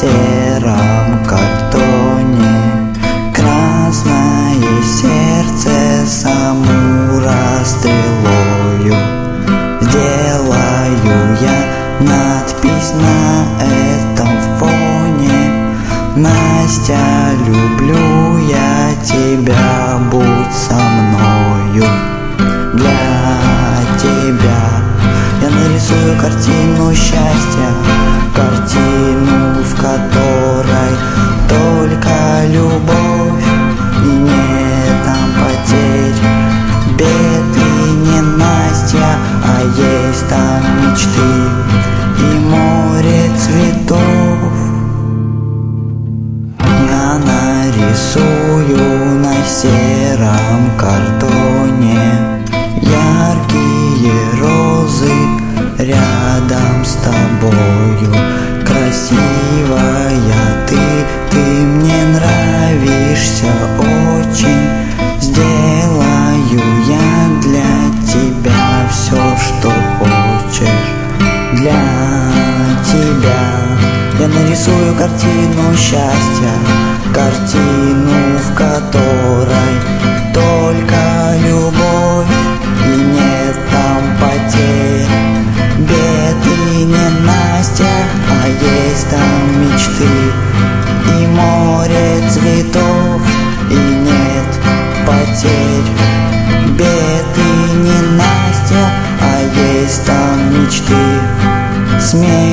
сером картоне. Красное сердце самура стрелою. Сделаю я надпись на этом фоне: Настя, люблю я тебя, будь со мною. Для тебя я нарисую картину счастья, картину, в которой только любовь и нет там потерь, бед и ненастья, а есть там мечты и море цветов. Я нарисую на сером картоне яркие розы рядом с тобою. Красивая ты мне нравишься очень. Сделаю я для тебя все, что хочешь. Для тебя я нарисую картину счастья, картину, в которой только любовь и нет там потерь, бед и ненастья, а есть там мечты и море цветов, и нет потерь, бед и ненастья, а есть там мечты. Смех